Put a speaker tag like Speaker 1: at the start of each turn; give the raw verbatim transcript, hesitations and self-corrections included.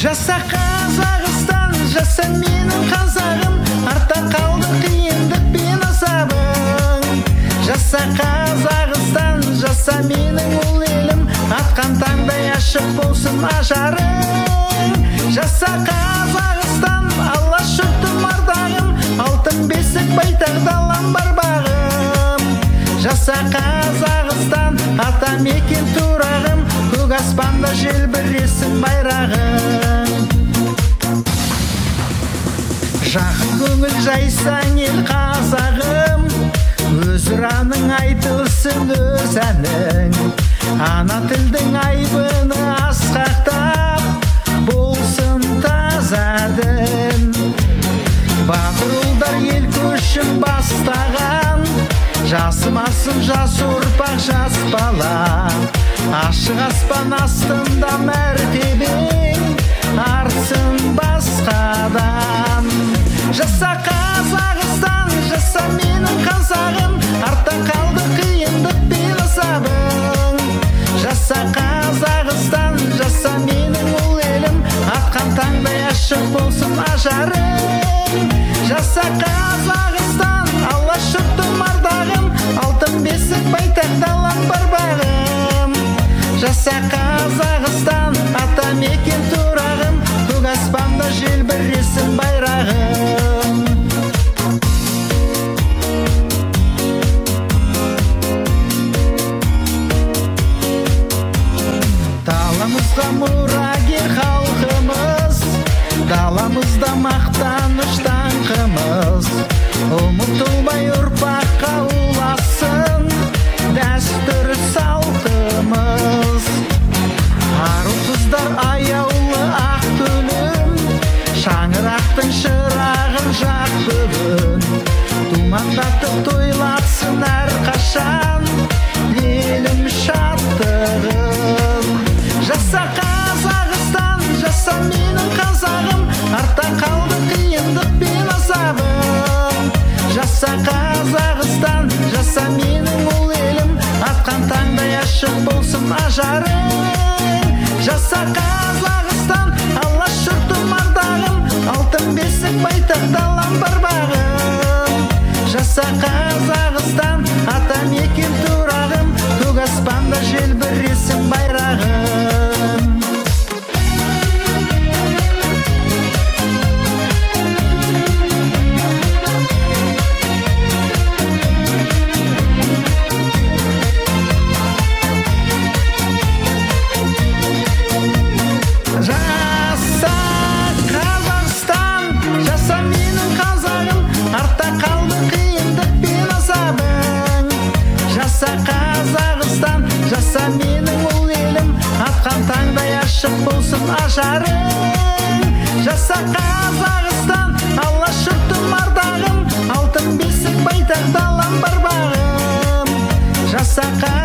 Speaker 1: Жаса Қазақстан, жаса менің қазағым, артта қалды қиындық пен азабың. Жаса Қазақстан, жаса менің ұл елім, атқан таңдай ашық болсын ажарың. Жаса Қазақстан, алаш жұртым ардағым, алтын бесік байтақ далам бар бағым. Жаса Қазақстан, ата мекен турағым, көк аспанда желбіресін байрағым. Жақын көңіл жайсаң ел қазағым, өз ұраның айтылсын өз әнің. Ана тілдің айбыны асқақтап, болсын таза дін. Батыр ұлдар ел көшін бастаған, жасымасын жас ұрпақ жас бала. Ашық аспан астында мәртебең артсын басқадан. Жаса Қазақстан, жаса менің қазағым, артта қалды қиындық пен азабың. Жаса Қазақстан, жаса менің ұл елім, атқан таңдай ашық болсын ажарың. Жаса Қазақстан, алаш жұртым ардағым, алтын бесік байтақ далам бар бағым. Жаса Қазақстан, ата мекен турағым, көк аспанда желбіресін байрағым. Даламызда мұрагер халқымыз, даламызда мақтаныш даңқымыз. Ұмытылмай ұрпаққа ұласын дәстүр салтымыз. Ару қыздар аяулы ақ төлім, шаңырақтың шырағын жақ бүгін. Думандатып тойлатсын әрқашан елім шаттығын. Жаса Қазақстан, жаса менің қазағым, артта қалды қиындық пен азабым. Жаса Қазақстан, жаса менің ұл елім, атқан таңдай ашық болсын ажарың. Жаса Қазақстан, алаш жұртым ардағым, алтын бесік байтақ далам бар бағым. Жаса Қазақстан, ата мекен турағым, көк аспанда желбіресін байрағым. Жаса Қазақстан, жаса менің ұл елім, атқан таңдай ашық болсын ажарың. Жаса Қазақстан, алаш жұртым ардағым, алтын бесік байтақ далам бар бағым. Жаса